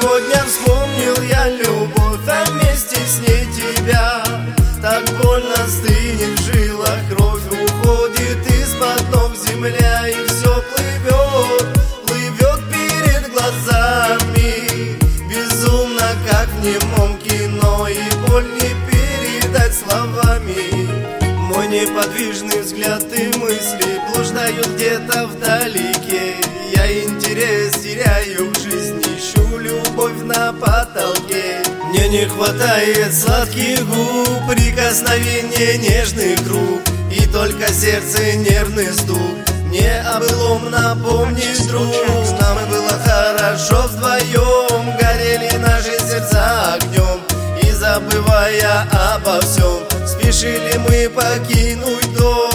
Сегодня вспомнил я любовь, а вместе с ней тебя. Так больно стынет в жилах, кровь уходит из-под ног земля, и все плывет перед глазами. Безумно, как в немом кино, и боль не передать словами. Мой неподвижный взгляд и мысли блуждают где-то вдалеке. Я интерес теряю к жизни, ищу любовь на потолке. Мне не хватает сладких губ, прикосновения нежных рук, и только сердце нервный стук мне о былом напомнит друг. Нам и было хорошо вдвоем, горели наши сердца огнем, и забывая обо всем, спешили мы покинуть дом.